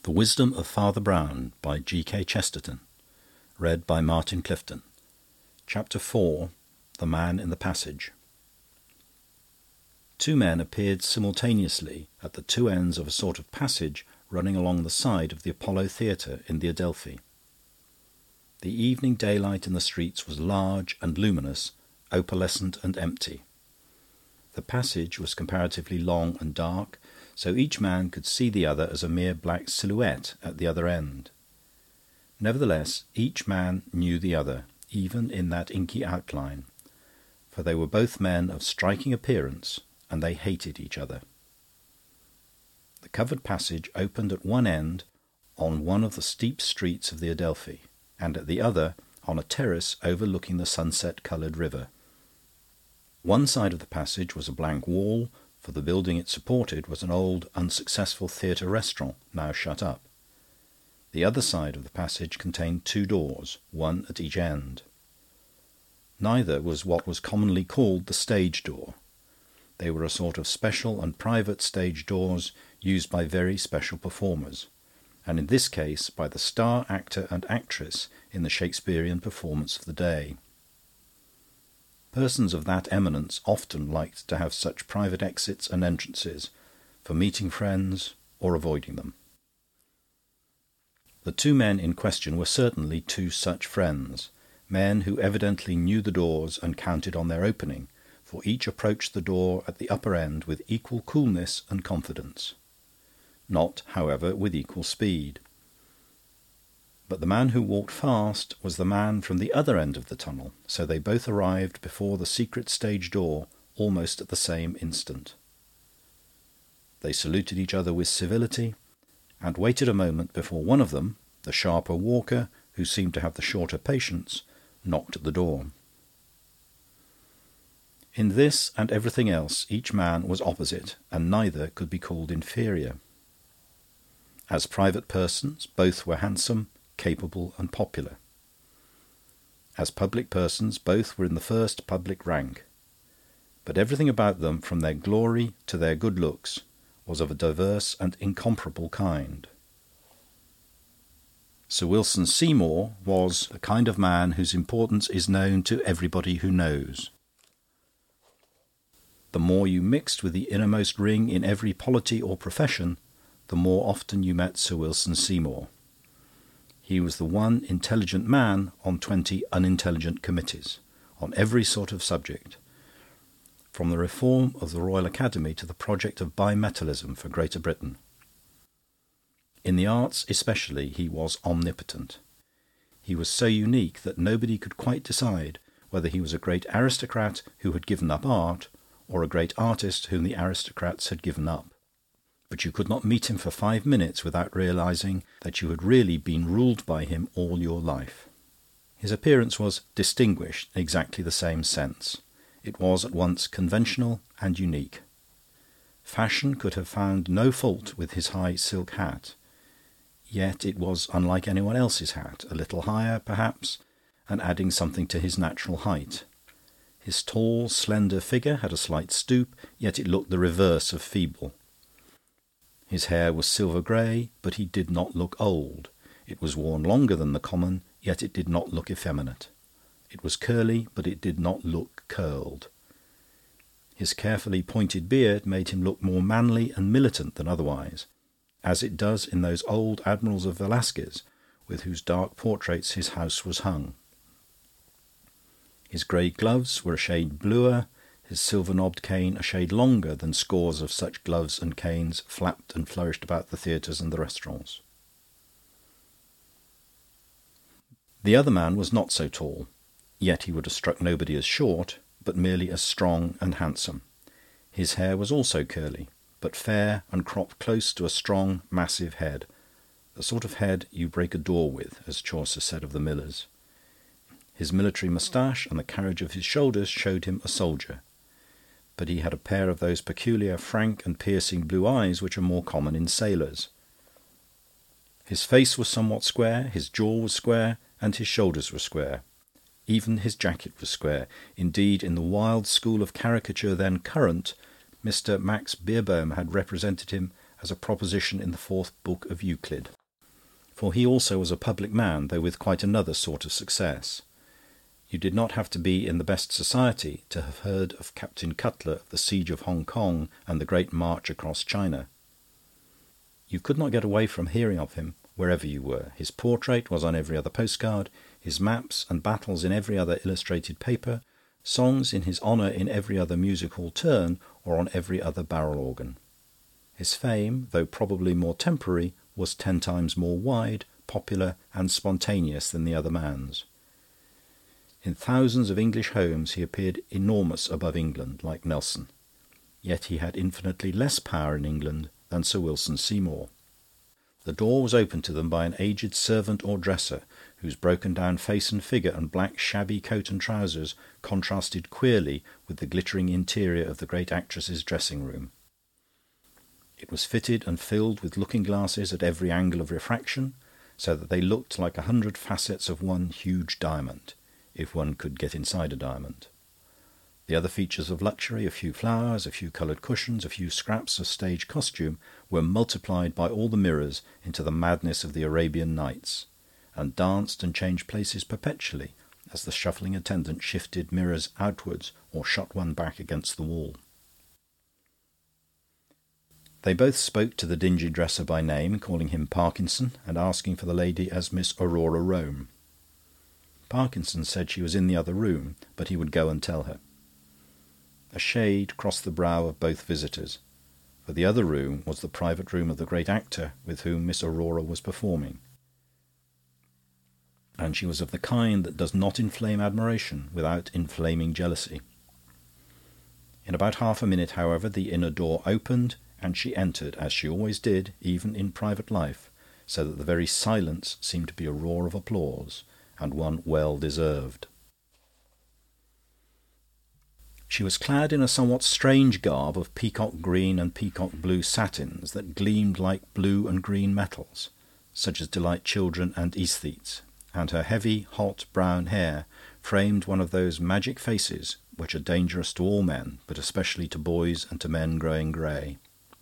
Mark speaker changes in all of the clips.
Speaker 1: The Wisdom of Father Brown by G.K. Chesterton. Read by Martin Clifton. Chapter 4. The Man in the Passage. Two men appeared simultaneously at the two ends of a sort of passage running along the side of the Apollo Theatre in the Adelphi. The evening daylight in the streets was large and luminous, opalescent and empty. The passage was comparatively long and dark, so each man could see the other as a mere black silhouette at the other end. Nevertheless, each man knew the other, even in that inky outline, for they were both men of striking appearance, and they hated each other. The covered passage opened at one end on one of the steep streets of the Adelphi, and at the other on a terrace overlooking the sunset-coloured river. One side of the passage was a blank wall, for the building it supported was an old, unsuccessful theatre restaurant, now shut up. The other side of the passage contained two doors, one at each end. Neither was what was commonly called the stage door. They were a sort of special and private stage doors used by very special performers, and in this case by the star actor and actress in the Shakespearean performance of the day. Persons of that eminence often liked to have such private exits and entrances, for meeting friends or avoiding them. The two men in question were certainly two such friends, men who evidently knew the doors and counted on their opening, for each approached the door at the upper end with equal coolness and confidence. Not, however, with equal speed. But the man who walked fast was the man from the other end of the tunnel, so they both arrived before the secret stage door almost at the same instant. They saluted each other with civility, and waited a moment before one of them, the sharper walker, who seemed to have the shorter patience, knocked at the door. In this and everything else each man was opposite, and neither could be called inferior. As private persons, both were handsome, capable and popular. As public persons, both were in the first public rank. But everything about them, from their glory to their good looks, was of a diverse and incomparable kind. Sir Wilson Seymour was the kind of man whose importance is known to everybody who knows. The more you mixed with the innermost ring in every polity or profession, the more often you met Sir Wilson Seymour. He was the one intelligent man on 20 unintelligent committees, on every sort of subject, from the reform of the Royal Academy to the project of bimetallism for Greater Britain. In the arts especially he was omnipotent. He was so unique that nobody could quite decide whether he was a great aristocrat who had given up art, or a great artist whom the aristocrats had given up. But you could not meet him for 5 minutes without realizing that you had really been ruled by him all your life. His appearance was distinguished in exactly the same sense. It was at once conventional and unique. Fashion could have found no fault with his high silk hat, yet it was unlike anyone else's hat, a little higher, perhaps, and adding something to his natural height. His tall, slender figure had a slight stoop, yet it looked the reverse of feeble. His hair was silver grey, but he did not look old. It was worn longer than the common, yet it did not look effeminate. It was curly, but it did not look curled. His carefully pointed beard made him look more manly and militant than otherwise, as it does in those old admirals of Velasquez, with whose dark portraits his house was hung. His grey gloves were a shade bluer, his silver-knobbed cane a shade longer than scores of such gloves and canes flapped and flourished about the theatres and the restaurants. The other man was not so tall, yet he would have struck nobody as short, but merely as strong and handsome. His hair was also curly, but fair and cropped close to a strong, massive head, the sort of head you break a door with, as Chaucer said of the millers. His military moustache and the carriage of his shoulders showed him a soldier, but he had a pair of those peculiar frank and piercing blue eyes which are more common in sailors. His face was somewhat square, his jaw was square, and his shoulders were square. Even his jacket was square. Indeed, in the wild school of caricature then current, Mr. Max Beerbohm had represented him as a proposition in the fourth book of Euclid. For he also was a public man, though with quite another sort of success. You did not have to be in the best society to have heard of Captain Cutler, of the siege of Hong Kong and the great march across China. You could not get away from hearing of him wherever you were. His portrait was on every other postcard, his maps and battles in every other illustrated paper, songs in his honour in every other music hall turn or on every other barrel organ. His fame, though probably more temporary, was 10 times more wide, popular, and spontaneous than the other man's. In thousands of English homes he appeared enormous above England, like Nelson. Yet he had infinitely less power in England than Sir Wilson Seymour. The door was opened to them by an aged servant or dresser, whose broken-down face and figure and black shabby coat and trousers contrasted queerly with the glittering interior of the great actress's dressing-room. It was fitted and filled with looking-glasses at every angle of refraction, so that they looked like 100 facets of one huge diamond, if one could get inside a diamond. The other features of luxury, a few flowers, a few coloured cushions, a few scraps of stage costume, were multiplied by all the mirrors into the madness of the Arabian Nights, and danced and changed places perpetually as the shuffling attendant shifted mirrors outwards or shot one back against the wall. They both spoke to the dingy dresser by name, calling him Parkinson, and asking for the lady as Miss Aurora Rome. Parkinson said she was in the other room, but he would go and tell her. A shade crossed the brow of both visitors, for the other room was the private room of the great actor with whom Miss Aurora was performing, and she was of the kind that does not inflame admiration without inflaming jealousy. In about half a minute, however, the inner door opened, and she entered, as she always did, even in private life, so that the very silence seemed to be a roar of applause, and one well deserved. She was clad in a somewhat strange garb of peacock green and peacock blue satins that gleamed like blue and green metals, such as delight children and aesthetes, and her heavy, hot brown hair framed one of those magic faces which are dangerous to all men, but especially to boys and to men growing grey.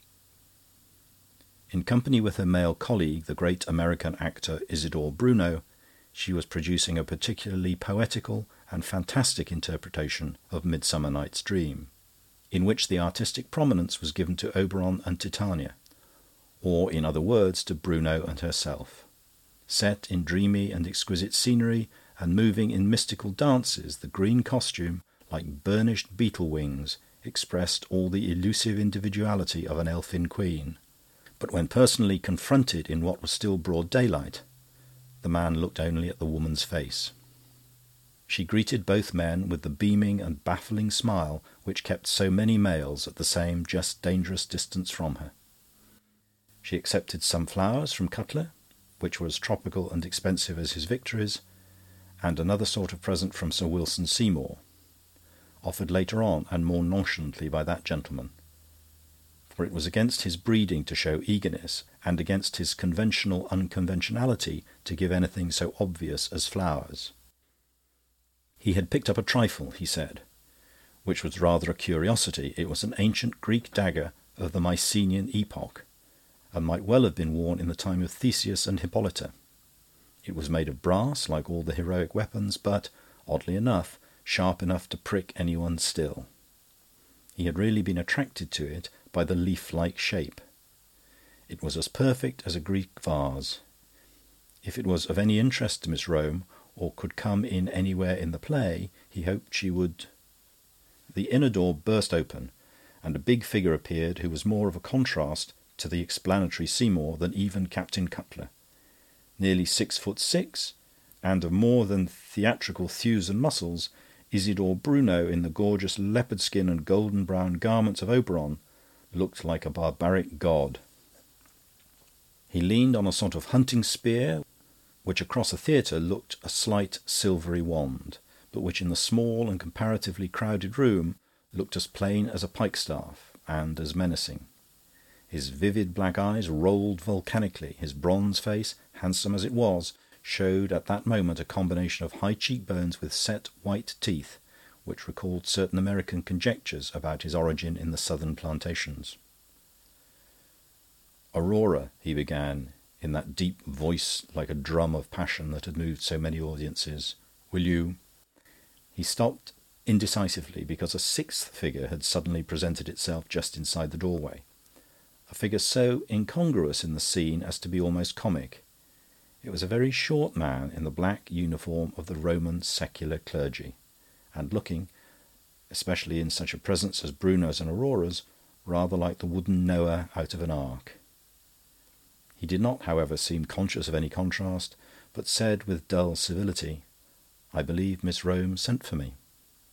Speaker 1: In company with her male colleague, the great American actor Isidore Bruno, she was producing a particularly poetical and fantastic interpretation of Midsummer Night's Dream, in which the artistic prominence was given to Oberon and Titania, or, in other words, to Bruno and herself. Set in dreamy and exquisite scenery and moving in mystical dances, the green costume, like burnished beetle wings, expressed all the elusive individuality of an elfin queen. But when personally confronted in what was still broad daylight, the man looked only at the woman's face. She greeted both men with the beaming and baffling smile which kept so many males at the same just dangerous distance from her. She accepted some flowers from Cutler, which were as tropical and expensive as his victories, and another sort of present from Sir Wilson Seymour, offered later on and more nonchalantly by that gentleman, for it was against his breeding to show eagerness, and against his conventional unconventionality to give anything so obvious as flowers. He had picked up a trifle, he said, which was rather a curiosity. It was an ancient Greek dagger of the Mycenaean epoch, and might well have been worn in the time of Theseus and Hippolyta. It was made of brass, like all the heroic weapons, but, oddly enough, sharp enough to prick anyone still. He had really been attracted to it by the leaf-like shape. It was as perfect as a Greek vase. If it was of any interest to Miss Rome, or could come in anywhere in the play, he hoped she would... The inner door burst open, and a big figure appeared who was more of a contrast to the explanatory Seymour than even Captain Cutler. Nearly 6'6", and of more than theatrical thews and muscles, Isidore Bruno, in the gorgeous leopard skin and golden brown garments of Oberon, looked like a barbaric god. He leaned on a sort of hunting spear, which across a theatre looked a slight silvery wand, but which in the small and comparatively crowded room looked as plain as a pikestaff and as menacing. His vivid black eyes rolled volcanically. His bronze face, handsome as it was, showed at that moment a combination of high cheekbones with set white teeth, which recalled certain American conjectures about his origin in the southern plantations. "Aurora," he began, in that deep voice like a drum of passion that had moved so many audiences, "will you—" He stopped indecisively because a sixth figure had suddenly presented itself just inside the doorway, a figure so incongruous in the scene as to be almost comic. It was a very short man in the black uniform of the Roman secular clergy, and looking, especially in such a presence as Bruno's and Aurora's, rather like the wooden Noah out of an ark. He did not, however, seem conscious of any contrast, but said with dull civility, "I believe Miss Rome sent for me."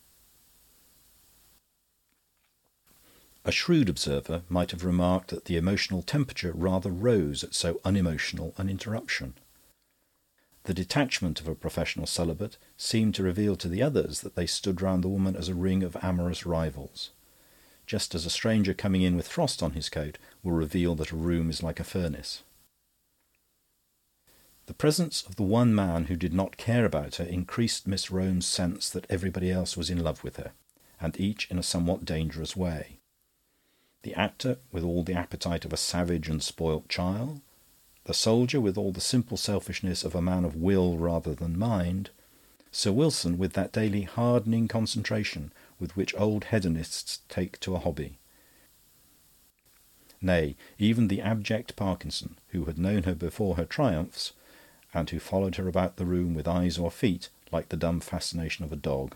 Speaker 1: A shrewd observer might have remarked that the emotional temperature rather rose at so unemotional an interruption. The detachment of a professional celibate seemed to reveal to the others that they stood round the woman as a ring of amorous rivals, just as a stranger coming in with frost on his coat will reveal that a room is like a furnace. The presence of the one man who did not care about her increased Miss Rome's sense that everybody else was in love with her, and each in a somewhat dangerous way. The actor with all the appetite of a savage and spoilt child, the soldier with all the simple selfishness of a man of will rather than mind, Sir Wilson with that daily hardening concentration with which old hedonists take to a hobby. Nay, even the abject Parkinson, who had known her before her triumphs, and who followed her about the room with eyes or feet like the dumb fascination of a dog.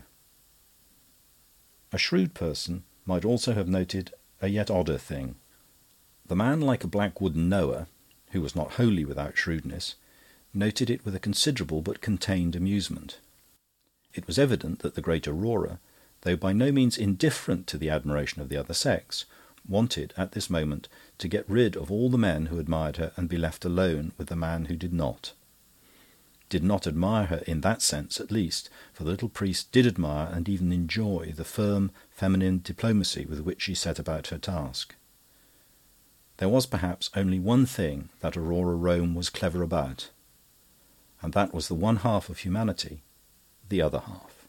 Speaker 1: A shrewd person might also have noted a yet odder thing. The man like a black wooden Noah, who was not wholly without shrewdness, noted it with a considerable but contained amusement. It was evident that the great Aurora, though by no means indifferent to the admiration of the other sex, wanted at this moment to get rid of all the men who admired her and be left alone with the man who did not admire her in that sense at least, for the little priest did admire and even enjoy the firm feminine diplomacy with which she set about her task. There was perhaps only one thing that Aurora Rome was clever about, and that was the one half of humanity, the other half.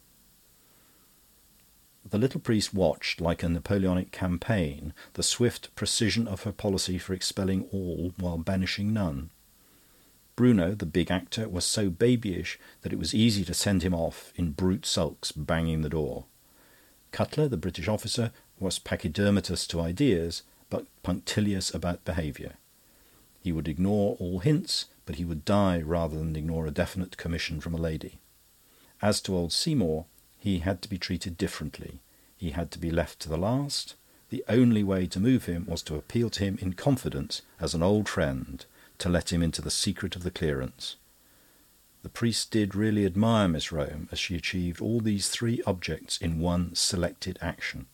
Speaker 1: The little priest watched, like a Napoleonic campaign, the swift precision of her policy for expelling all while banishing none. Bruno, the big actor, was so babyish that it was easy to send him off in brute sulks, banging the door. Cutler, the British officer, was pachydermatous to ideas, but punctilious about behaviour. He would ignore all hints, but he would die rather than ignore a definite commission from a lady. As to old Seymour, he had to be treated differently. He had to be left to the last. The only way to move him was to appeal to him in confidence as an old friend, to let him into the secret of the clearance. The priest did really admire Miss Rome as she achieved all these three objects in one selected action.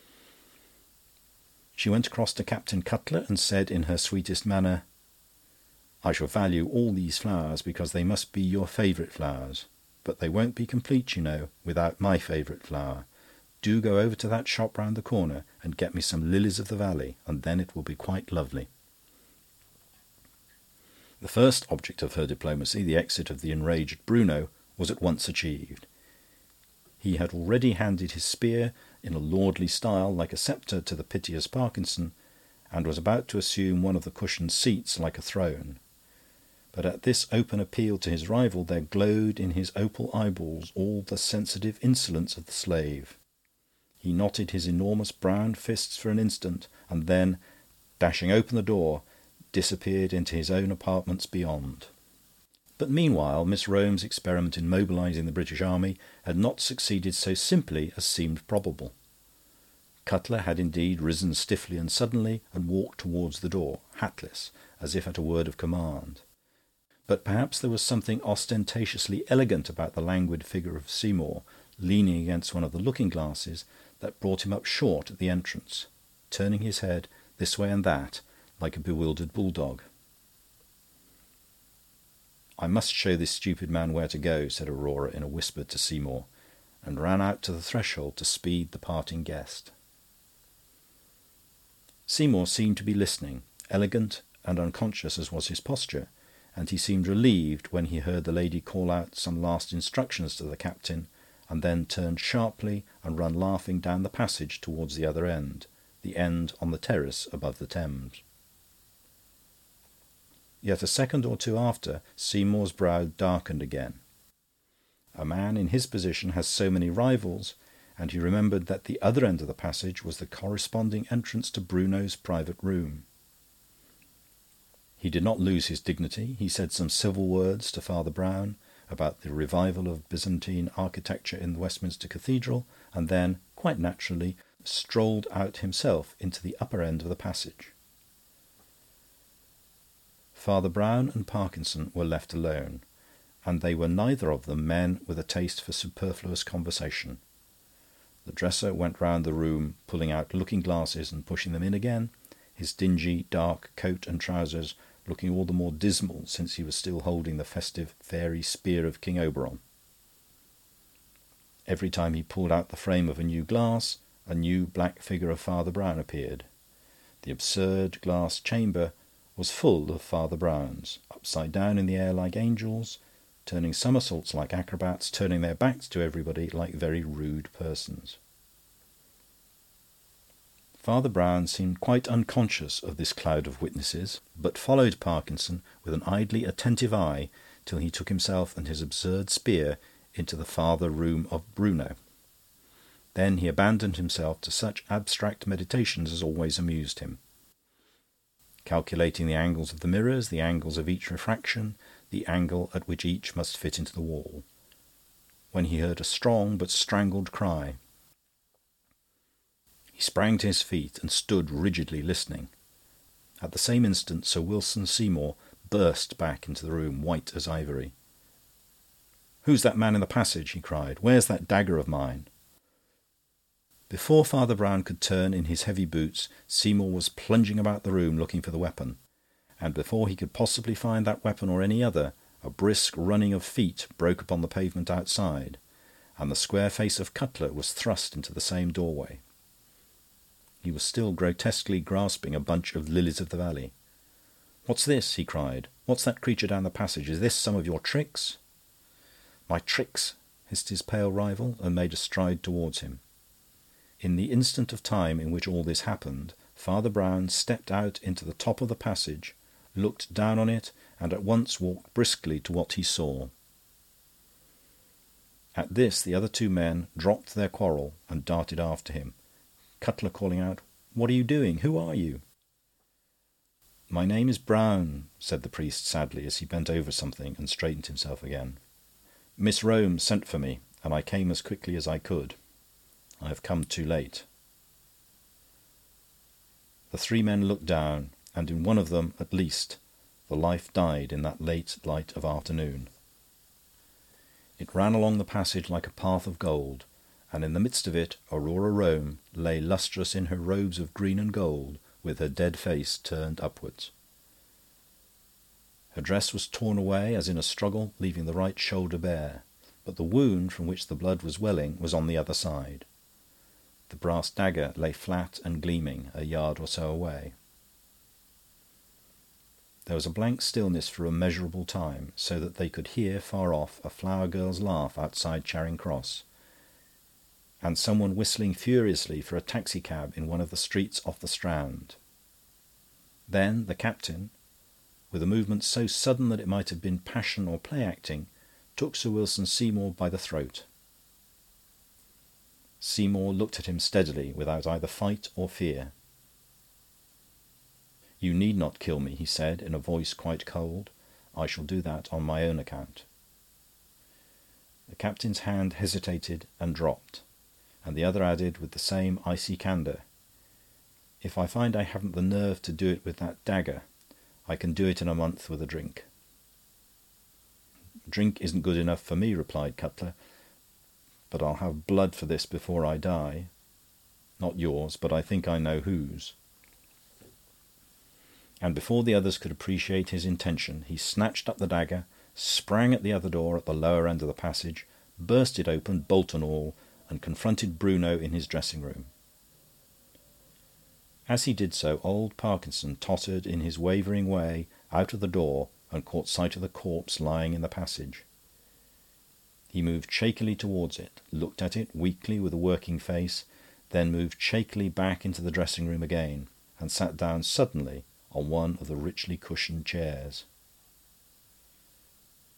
Speaker 1: She went across to Captain Cutler and said in her sweetest manner, "I shall value all these flowers because they must be your favourite flowers. But they won't be complete, you know, without my favourite flower. Do go over to that shop round the corner and get me some lilies of the valley, and then it will be quite lovely." The first object of her diplomacy, the exit of the enraged Bruno, was at once achieved. He had already handed his spear in a lordly style like a sceptre to the piteous Parkinson, and was about to assume one of the cushioned seats like a throne. But at this open appeal to his rival there glowed in his opal eyeballs all the sensitive insolence of the slave. He knotted his enormous brown fists for an instant, and then, dashing open the door, disappeared into his own apartments beyond. But meanwhile Miss Rome's experiment in mobilising the British army had not succeeded so simply as seemed probable. Cutler had indeed risen stiffly and suddenly and walked towards the door, hatless, as if at a word of command. But perhaps there was something ostentatiously elegant about the languid figure of Seymour, leaning against one of the looking-glasses, that brought him up short at the entrance, turning his head this way and that, like a bewildered bulldog. "I must show this stupid man where to go," said Aurora in a whisper to Seymour, and ran out to the threshold to speed the parting guest. Seymour seemed to be listening, elegant and unconscious as was his posture, and he seemed relieved when he heard the lady call out some last instructions to the captain, and then turned sharply and run laughing down the passage towards the other end, the end on the terrace above the Thames. Yet a second or two after, Seymour's brow darkened again. A man in his position has so many rivals, and he remembered that the other end of the passage was the corresponding entrance to Bruno's private room. He did not lose his dignity. He said some civil words to Father Brown about the revival of Byzantine architecture in the Westminster Cathedral, and then, quite naturally, strolled out himself into the upper end of the passage. Father Brown and Parkinson were left alone, and they were neither of them men with a taste for superfluous conversation. The dresser went round the room, pulling out looking-glasses and pushing them in again, his dingy, dark coat and trousers looking all the more dismal since he was still holding the festive fairy spear of King Oberon. Every time he pulled out the frame of a new glass, a new black figure of Father Brown appeared. The absurd glass chamber was full of Father Browns, upside down in the air like angels, turning somersaults like acrobats, turning their backs to everybody like very rude persons. Father Brown seemed quite unconscious of this cloud of witnesses, but followed Parkinson with an idly attentive eye till he took himself and his absurd spear into the farther room of Bruno. Then he abandoned himself to such abstract meditations as always amused him, calculating the angles of the mirrors, the angles of each refraction, the angle at which each must fit into the wall, when he heard a strong but strangled cry. He sprang to his feet and stood rigidly listening. At the same instant Sir Wilson Seymour burst back into the room, white as ivory. "Who's that man in the passage?" he cried. "Where's that dagger of mine?" Before Father Brown could turn in his heavy boots, Seymour was plunging about the room looking for the weapon, and before he could possibly find that weapon or any other, a brisk running of feet broke upon the pavement outside, and the square face of Cutler was thrust into the same doorway. He was still grotesquely grasping a bunch of lilies of the valley. "What's this?" he cried. "What's that creature down the passage? Is this some of your tricks?" "My tricks?" hissed his pale rival, and made a stride towards him. In the instant of time in which all this happened, Father Brown stepped out into the top of the passage, looked down on it, and at once walked briskly to what he saw. At this the other two men dropped their quarrel and darted after him, Cutler calling out, "What are you doing? Who are you?" "My name is Brown," said the priest sadly, as he bent over something and straightened himself again. "Miss Rome sent for me, and I came as quickly as I could. I have come too late." The three men looked down, and in one of them, at least, the life died in that late light of afternoon. It ran along the passage like a path of gold, and in the midst of it Aurora Rome lay lustrous in her robes of green and gold, with her dead face turned upwards. Her dress was torn away as in a struggle, leaving the right shoulder bare, but the wound from which the blood was welling was on the other side. The brass dagger lay flat and gleaming a yard or so away. There was a blank stillness for a measurable time, so that they could hear far off a flower girl's laugh outside Charing Cross, and someone whistling furiously for a taxicab in one of the streets off the Strand. Then the captain, with a movement so sudden that it might have been passion or play-acting, took Sir Wilson Seymour by the throat. Seymour looked at him steadily, without either fight or fear. "You need not kill me," he said, in a voice quite cold. "I shall do that on my own account." The captain's hand hesitated and dropped, and the other added, with the same icy candour, "If I find I haven't the nerve to do it with that dagger, I can do it in a month with a drink." "Drink isn't good enough for me," replied Cutler, "but I'll have blood for this before I die. Not yours, but I think I know whose." And before the others could appreciate his intention, he snatched up the dagger, sprang at the other door at the lower end of the passage, burst it open, bolt and all, and confronted Bruno in his dressing-room. As he did so, old Parkinson tottered in his wavering way out of the door and caught sight of the corpse lying in the passage. He moved shakily towards it, looked at it weakly with a working face, then moved shakily back into the dressing-room again, and sat down suddenly on one of the richly cushioned chairs.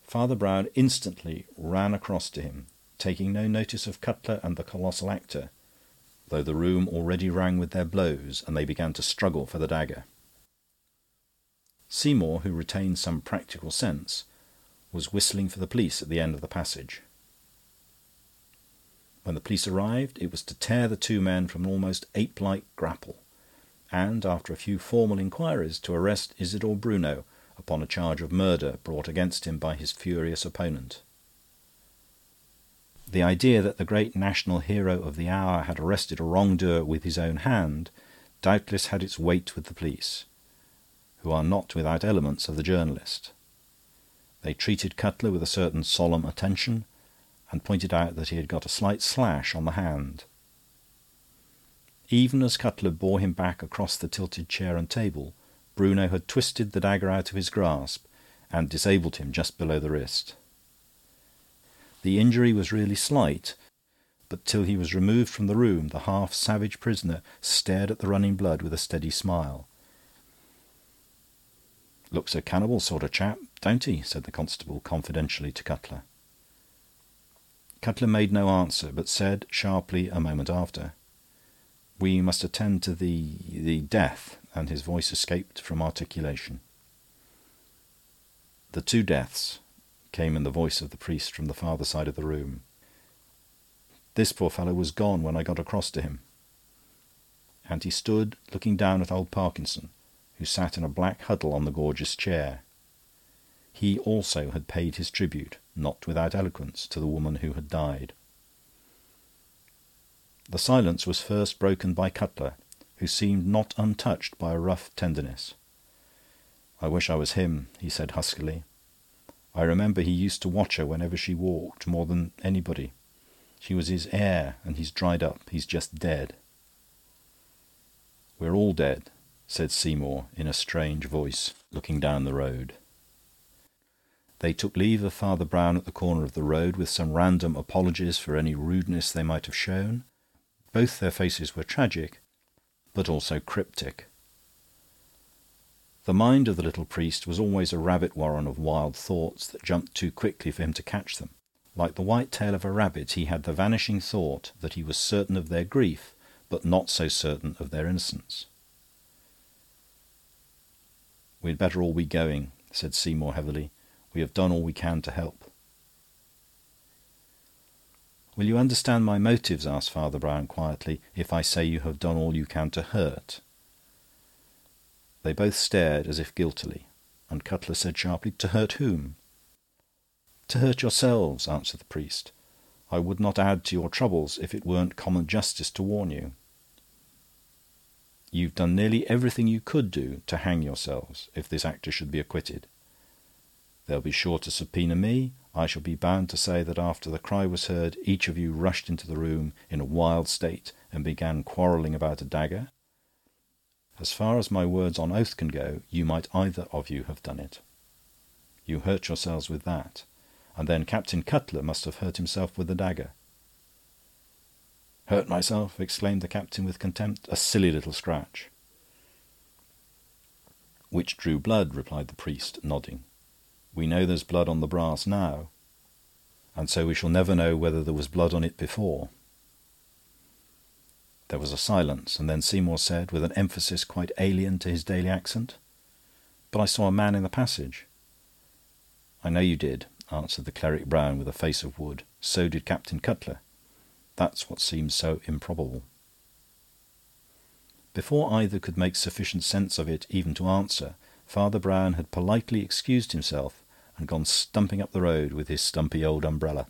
Speaker 1: Father Brown instantly ran across to him, taking no notice of Cutler and the colossal actor, though the room already rang with their blows, and they began to struggle for the dagger. Seymour, who retained some practical sense, was whistling for the police at the end of the passage. When the police arrived, it was to tear the two men from an almost ape-like grapple, and, after a few formal inquiries, to arrest Isidore Bruno upon a charge of murder brought against him by his furious opponent. The idea that the great national hero of the hour had arrested a wrongdoer with his own hand doubtless had its weight with the police, who are not without elements of the journalist. They treated Cutler with a certain solemn attention, and pointed out that he had got a slight slash on the hand. Even as Cutler bore him back across the tilted chair and table, Bruno had twisted the dagger out of his grasp and disabled him just below the wrist. The injury was really slight, but till he was removed from the room, the half-savage prisoner stared at the running blood with a steady smile. "Looks a cannibal sort of chap, don't he?" said the constable confidentially to Cutler. Cutler made no answer, but said sharply a moment after, "We must attend to the death," and his voice escaped from articulation. "The two deaths," came in the voice of the priest from the farther side of the room. "This poor fellow was gone when I got across to him." And he stood looking down at old Parkinson, who sat in a black huddle on the gorgeous chair. He also had paid his tribute, not without eloquence, to the woman who had died. The silence was first broken by Cutler, who seemed not untouched by a rough tenderness. "I wish I was him," he said huskily. "I remember he used to watch her whenever she walked, more than anybody. She was his heir, and he's dried up. He's just dead." "We're all dead," said Seymour in a strange voice, looking down the road. They took leave of Father Brown at the corner of the road, with some random apologies for any rudeness they might have shown. Both their faces were tragic, but also cryptic. The mind of the little priest was always a rabbit warren of wild thoughts that jumped too quickly for him to catch them. Like the white tail of a rabbit, he had the vanishing thought that he was certain of their grief, but not so certain of their innocence. "We'd better all be going," said Seymour heavily. "We have done all we can to help." "Will you understand my motives," asked Father Brown quietly, "if I say you have done all you can to hurt?" They both stared as if guiltily, and Cutler said sharply, "To hurt whom?" "To hurt yourselves," answered the priest. "I would not add to your troubles if it weren't common justice to warn you. You've done nearly everything you could do to hang yourselves if this actor should be acquitted. They'll be sure to subpoena me. I shall be bound to say that after the cry was heard, each of you rushed into the room in a wild state and began quarrelling about a dagger. As far as my words on oath can go, you might either of you have done it. You hurt yourselves with that, and then Captain Cutler must have hurt himself with the dagger." "Hurt myself?" exclaimed the captain with contempt. "A silly little scratch." "Which drew blood," replied the priest, nodding. "We know there's blood on the brass now, and so we shall never know whether there was blood on it before." There was a silence, and then Seymour said, with an emphasis quite alien to his daily accent, "But I saw a man in the passage." "I know you did," answered the cleric Brown with a face of wood. "So did Captain Cutler. That's what seems so improbable." Before either could make sufficient sense of it even to answer, Father Brown had politely excused himself and gone stumping up the road with his stumpy old umbrella.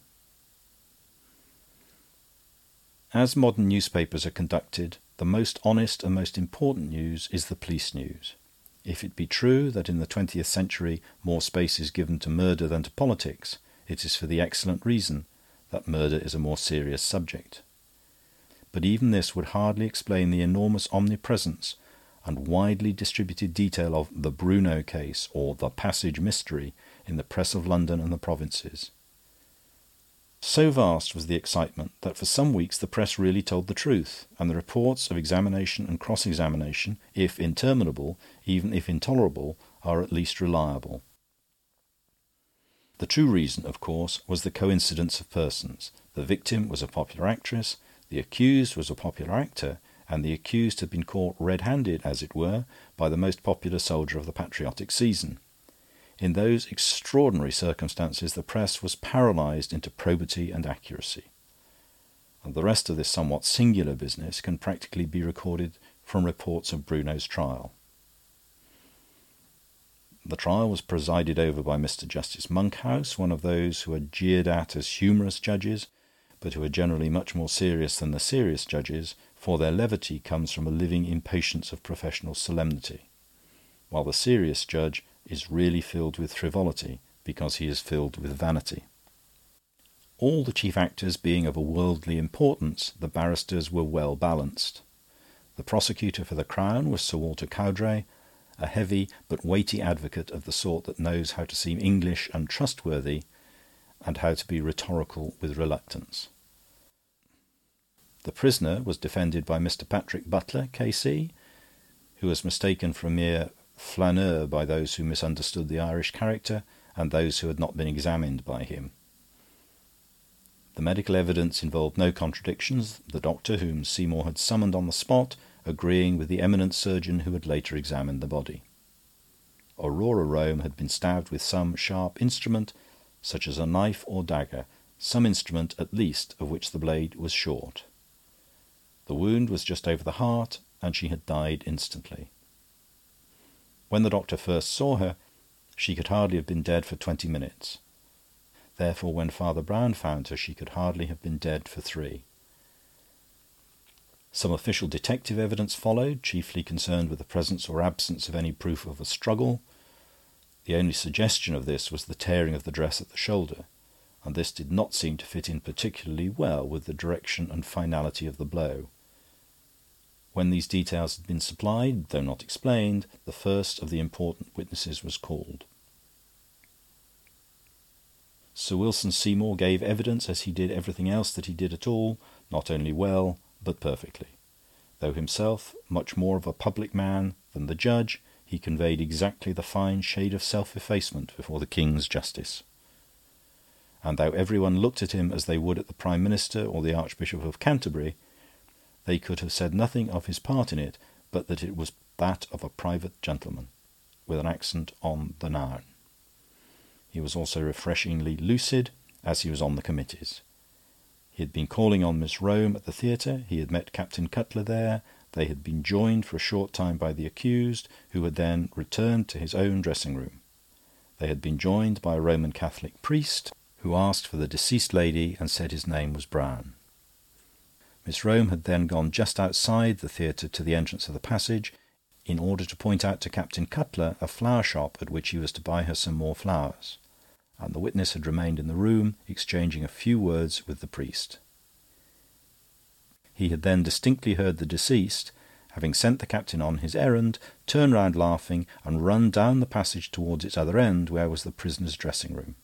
Speaker 1: As modern newspapers are conducted, the most honest and most important news is the police news. If it be true that in the 20th century more space is given to murder than to politics, it is for the excellent reason that murder is a more serious subject. But even this would hardly explain the enormous omnipresence and widely distributed detail of the Bruno case or the Passage mystery in the press of London and the provinces. So vast was the excitement that for some weeks the press really told the truth, and the reports of examination and cross-examination, if interminable, even if intolerable, are at least reliable. The true reason, of course, was the coincidence of persons. The victim was a popular actress, the accused was a popular actor, and the accused had been caught red-handed, as it were, by the most popular soldier of the patriotic season. In those extraordinary circumstances, the press was paralysed into probity and accuracy. And the rest of this somewhat singular business can practically be recorded from reports of Bruno's trial. The trial was presided over by Mr. Justice Monkhouse, one of those who are jeered at as humorous judges, but who are generally much more serious than the serious judges, for their levity comes from a living impatience of professional solemnity, while the serious judge is really filled with frivolity, because he is filled with vanity. All the chief actors being of a worldly importance, the barristers were well balanced. The prosecutor for the Crown was Sir Walter Cowdray, a heavy but weighty advocate of the sort that knows how to seem English and trustworthy, and how to be rhetorical with reluctance. The prisoner was defended by Mr. Patrick Butler, K.C., who was mistaken for a mere flaneur by those who misunderstood the Irish character and those who had not been examined by him. The medical evidence involved no contradictions, the doctor whom Seymour had summoned on the spot agreeing with the eminent surgeon who had later examined the body. Aurora Rome had been stabbed with some sharp instrument, such as a knife or dagger, some instrument at least of which the blade was short. The wound was just over the heart, and she had died instantly. When the doctor first saw her, she could hardly have been dead for 20 minutes. Therefore, when Father Brown found her, she could hardly have been dead for 3. Some official detective evidence followed, chiefly concerned with the presence or absence of any proof of a struggle. The only suggestion of this was the tearing of the dress at the shoulder, and this did not seem to fit in particularly well with the direction and finality of the blow. When these details had been supplied, though not explained, the first of the important witnesses was called. Sir Wilson Seymour gave evidence, as he did everything else that he did at all, not only well, but perfectly. Though himself much more of a public man than the judge, he conveyed exactly the fine shade of self-effacement before the King's justice. And though everyone looked at him as they would at the Prime Minister or the Archbishop of Canterbury, they could have said nothing of his part in it, but that it was that of a private gentleman, with an accent on the noun. He was also refreshingly lucid, as he was on the committees. He had been calling on Miss Rome at the theatre, he had met Captain Cutler there, they had been joined for a short time by the accused, who had then returned to his own dressing-room. They had been joined by a Roman Catholic priest, who asked for the deceased lady and said his name was Brown. Miss Rome had then gone just outside the theatre to the entrance of the passage, in order to point out to Captain Cutler a flower shop at which he was to buy her some more flowers, and the witness had remained in the room, exchanging a few words with the priest. He had then distinctly heard the deceased, having sent the captain on his errand, turn round laughing and run down the passage towards its other end, where was the prisoner's dressing-room.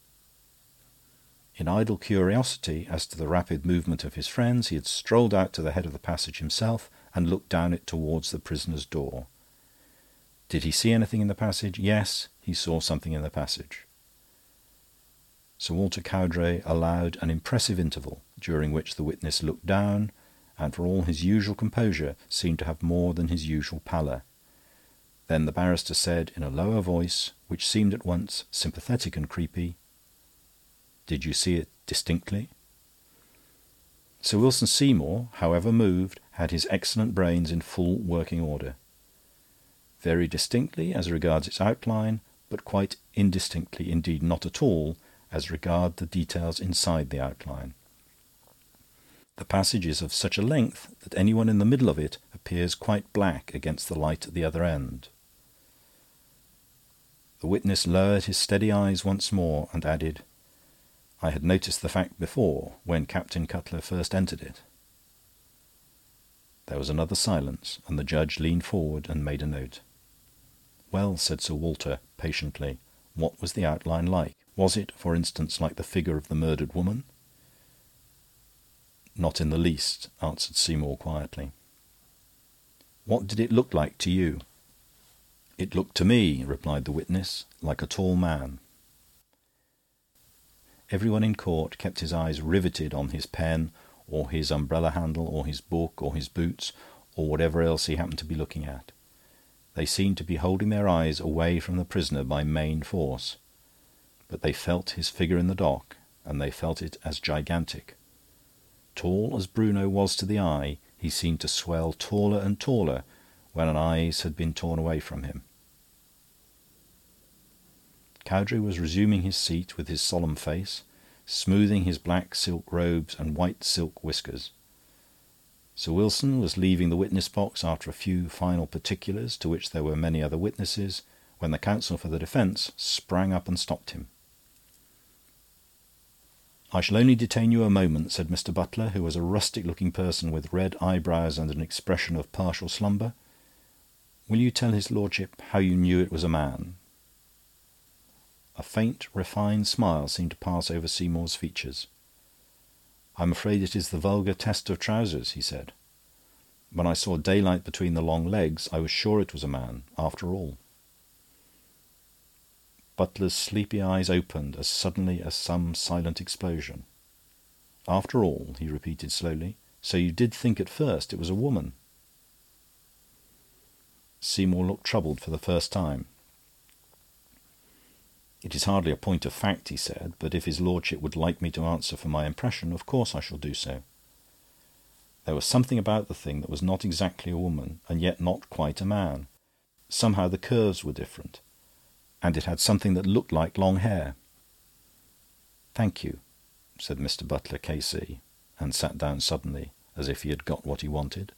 Speaker 1: In idle curiosity as to the rapid movement of his friends, he had strolled out to the head of the passage himself and looked down it towards the prisoner's door. Did he see anything in the passage? Yes, he saw something in the passage. Sir Walter Cowdray allowed an impressive interval, during which the witness looked down, and for all his usual composure seemed to have more than his usual pallor. Then the barrister said in a lower voice, which seemed at once sympathetic and creepy, "Did you see it distinctly?" Sir Wilson Seymour, however moved, had his excellent brains in full working order. Very distinctly as regards its outline, but quite indistinctly, indeed not at all, as regards the details inside the outline. The passage is of such a length that anyone in the middle of it appears quite black against the light at the other end. The witness lowered his steady eyes once more and added, "I had noticed the fact before, when Captain Cutler first entered it." There was another silence, and the judge leaned forward and made a note. "Well," said Sir Walter, patiently, "what was the outline like? Was it, for instance, like the figure of the murdered woman?" "Not in the least," answered Seymour quietly. "What did it look like to you?" "It looked to me," replied the witness, "like a tall man." Everyone in court kept his eyes riveted on his pen, or his umbrella handle, or his book, or his boots, or whatever else he happened to be looking at. They seemed to be holding their eyes away from the prisoner by main force. But they felt his figure in the dock, and they felt it as gigantic. Tall as Bruno was to the eye, he seemed to swell taller and taller when an eyes had been torn away from him. Cowdray was resuming his seat with his solemn face, smoothing his black silk robes and white silk whiskers. Sir Wilson was leaving the witness-box after a few final particulars, to which there were many other witnesses, when the counsel for the defence sprang up and stopped him. "I shall only detain you a moment," said Mr. Butler, who was a rustic-looking person with red eyebrows and an expression of partial slumber. "Will you tell his lordship how you knew it was a man?" A faint, refined smile seemed to pass over Seymour's features. "I'm afraid it is the vulgar test of trousers," he said. "When I saw daylight between the long legs, I was sure it was a man, after all." Butler's sleepy eyes opened as suddenly as some silent explosion. "After all," he repeated slowly. "So you did think at first it was a woman?" Seymour looked troubled for the first time. "It is hardly a point of fact," he said, "but if his lordship would like me to answer for my impression, of course I shall do so. There was something about the thing that was not exactly a woman, and yet not quite a man. Somehow the curves were different, and it had something that looked like long hair." "Thank you," said Mr. Butler, K.C., and sat down suddenly, as if he had got what he wanted.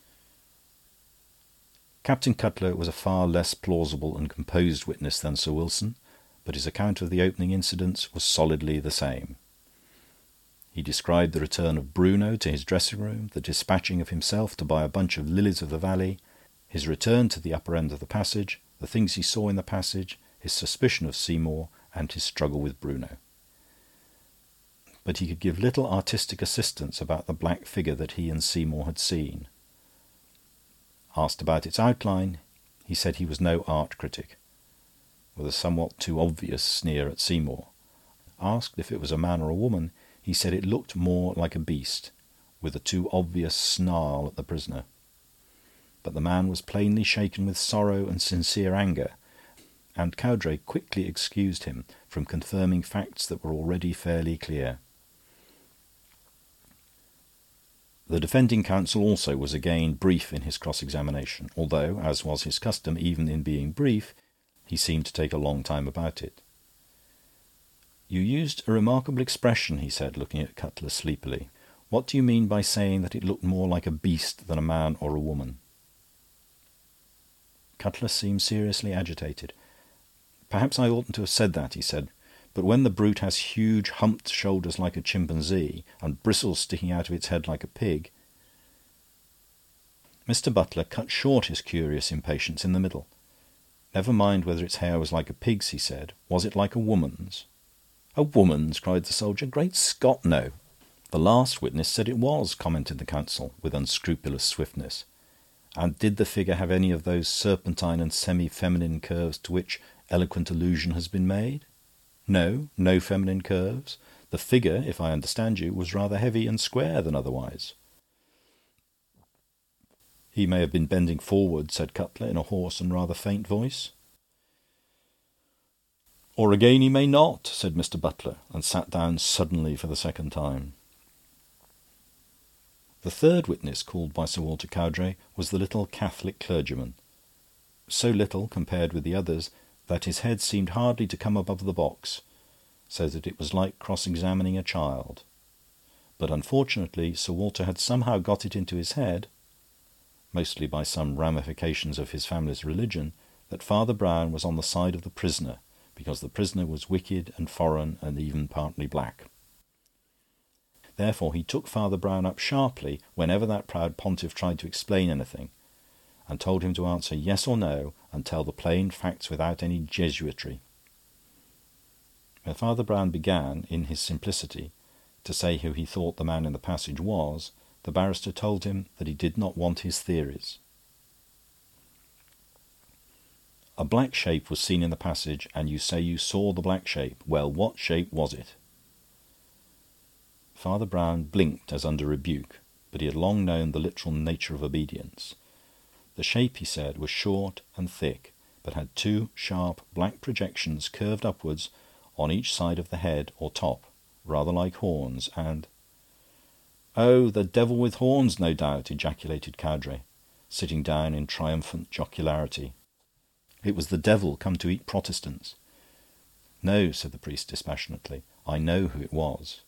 Speaker 1: Captain Cutler was a far less plausible and composed witness than Sir Wilson, but his account of the opening incidents was solidly the same. He described the return of Bruno to his dressing-room, the dispatching of himself to buy a bunch of lilies of the valley, his return to the upper end of the passage, the things he saw in the passage, his suspicion of Seymour, and his struggle with Bruno. But he could give little artistic assistance about the black figure that he and Seymour had seen. Asked about its outline, he said he was no art critic, with a somewhat too obvious sneer at Seymour. Asked if it was a man or a woman, he said it looked more like a beast, with a too obvious snarl at the prisoner. But the man was plainly shaken with sorrow and sincere anger, and Cowdray quickly excused him from confirming facts that were already fairly clear. The defending counsel also was again brief in his cross-examination, although, as was his custom even in being brief, he seemed to take a long time about it. "You used a remarkable expression," he said, looking at Cutler sleepily. "What do you mean by saying that it looked more like a beast than a man or a woman?" Cutler seemed seriously agitated. "Perhaps I oughtn't to have said that," he said, "but when the brute has huge humped shoulders like a chimpanzee and bristles sticking out of its head like a pig..." Mr. Butler cut short his curious impatience in the middle. "Never mind whether its hair was like a pig's," he said. "Was it like a woman's?" "A woman's?" cried the soldier. "Great Scott, no!" "The last witness said it was," commented the counsel, with unscrupulous swiftness. "And did the figure have any of those serpentine and semi-feminine curves to which eloquent allusion has been made?" "No, no feminine curves. The figure, if I understand you, was rather heavy and square than otherwise." "He may have been bending forward," said Cutler, in a hoarse and rather faint voice. "Or again he may not," said Mr. Butler, and sat down suddenly for the second time. The third witness called by Sir Walter Cowdray was the little Catholic clergyman. So little, compared with the others, that his head seemed hardly to come above the box, so that it was like cross-examining a child. But unfortunately Sir Walter had somehow got it into his head, mostly by some ramifications of his family's religion, that Father Brown was on the side of the prisoner, because the prisoner was wicked and foreign and even partly black. Therefore he took Father Brown up sharply whenever that proud pontiff tried to explain anything, and told him to answer yes or no and tell the plain facts without any Jesuitry. When Father Brown began, in his simplicity, to say who he thought the man in the passage was, the barrister told him that he did not want his theories. "A black shape was seen in the passage, and you say you saw the black shape. Well, what shape was it?" Father Brown blinked as under rebuke, but he had long known the literal nature of obedience. The shape, he said, was short and thick, but had two sharp black projections curved upwards on each side of the head or top, rather like horns, and... "Oh, the devil with horns, no doubt," ejaculated Caudray, sitting down in triumphant jocularity. It was the devil come to eat Protestants. "No," said the priest dispassionately, "I know who it was."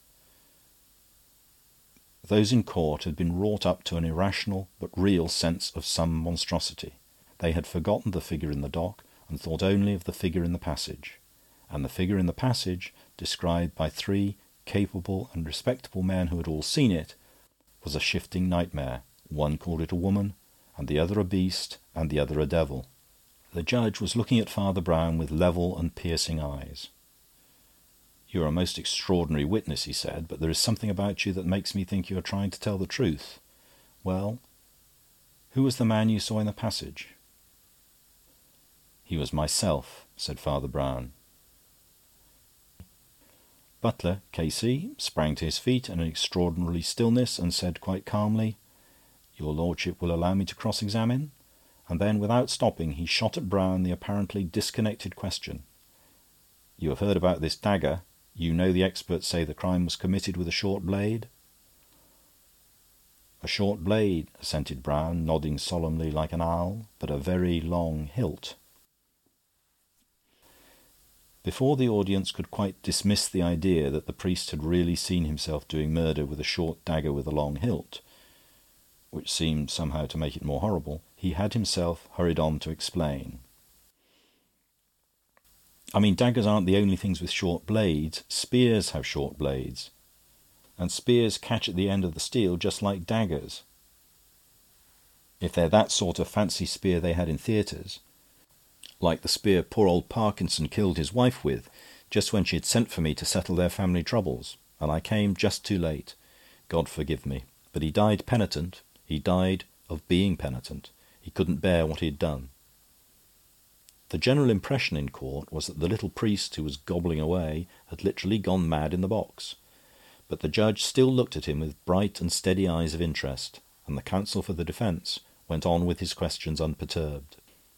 Speaker 1: Those in court had been wrought up to an irrational but real sense of some monstrosity. They had forgotten the figure in the dock and thought only of the figure in the passage. And the figure in the passage, described by three capable and respectable men who had all seen it, was a shifting nightmare. One called it a woman, and the other a beast, and the other a devil. The judge was looking at Father Brown with level and piercing eyes. "You are a most extraordinary witness," he said, "but there is something about you that makes me think you are trying to tell the truth. Well, who was the man you saw in the passage?" "He was myself," said Father Brown. Butler, K.C., sprang to his feet in an extraordinary stillness and said quite calmly, "Your lordship will allow me to cross-examine?" And then, without stopping, he shot at Brown the apparently disconnected question. "You have heard about this dagger. You know the experts say the crime was committed with a short blade?" "A short blade," assented Brown, nodding solemnly like an owl, "but a very long hilt." Before the audience could quite dismiss the idea that the priest had really seen himself doing murder with a short dagger with a long hilt, which seemed somehow to make it more horrible, he had himself hurried on to explain. "I mean, daggers aren't the only things with short blades. Spears have short blades. And spears catch at the end of the steel just like daggers. If they're that sort of fancy spear they had in theatres, like the spear poor old Parkinson killed his wife with, just when she had sent for me to settle their family troubles, and I came just too late. God forgive me. But he died penitent. He died of being penitent. He couldn't bear what he had done." The general impression in court was that the little priest who was gobbling away had literally gone mad in the box. But the judge still looked at him with bright and steady eyes of interest, and the counsel for the defence went on with his questions unperturbed.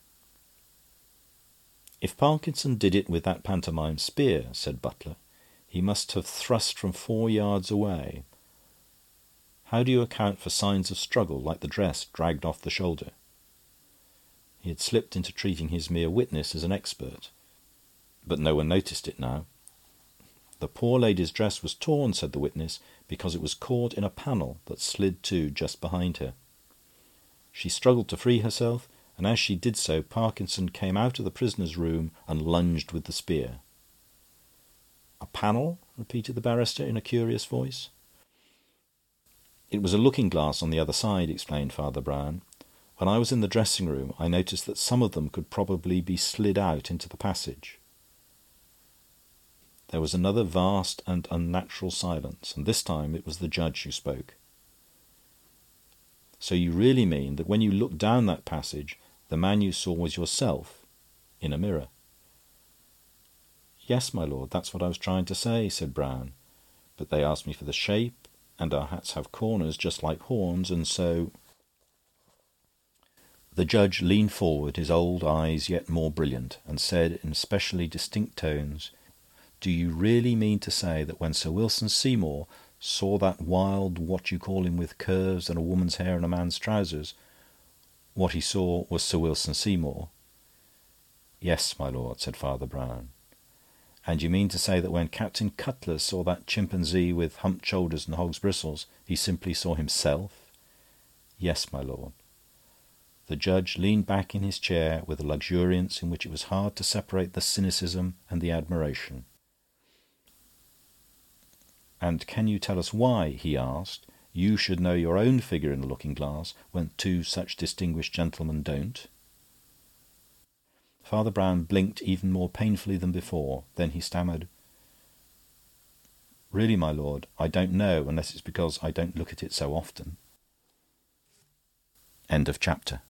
Speaker 1: "If Parkinson did it with that pantomime spear," said Butler, "he must have thrust from 4 yards away. How do you account for signs of struggle, like the dress dragged off the shoulder?" He had slipped into treating his mere witness as an expert, but no one noticed it now. "The poor lady's dress was torn," said the witness, "because it was caught in a panel that slid to just behind her. She struggled to free herself, and as she did so, Parkinson came out of the prisoner's room and lunged with the spear." "A panel?" repeated the barrister in a curious voice. "It was a looking-glass on the other side," explained Father Brown. "When I was in the dressing-room, I noticed that some of them could probably be slid out into the passage." There was another vast and unnatural silence, and this time it was the judge who spoke. "So you really mean that when you looked down that passage, the man you saw was yourself, in a mirror?" "Yes, my lord, that's what I was trying to say," said Brown. "But they asked me for the shape, and our hats have corners just like horns, and so—" The judge leaned forward, his old eyes yet more brilliant, and said in specially distinct tones, "Do you really mean to say that when Sir Wilson Seymour saw that wild what-you-call-him with curves and a woman's hair and a man's trousers, what he saw was Sir Wilson Seymour?" "Yes, my lord," said Father Brown. "And you mean to say that when Captain Cutler saw that chimpanzee with humped shoulders and hog's bristles, he simply saw himself?" "Yes, my lord." The judge leaned back in his chair with a luxuriance in which it was hard to separate the cynicism and the admiration. "And can you tell us why," he asked, "you should know your own figure in the looking-glass when 2 such distinguished gentlemen don't?" Father Brown blinked even more painfully than before. Then he stammered, "Really, my lord, I don't know, unless it's because I don't look at it so often." End of chapter.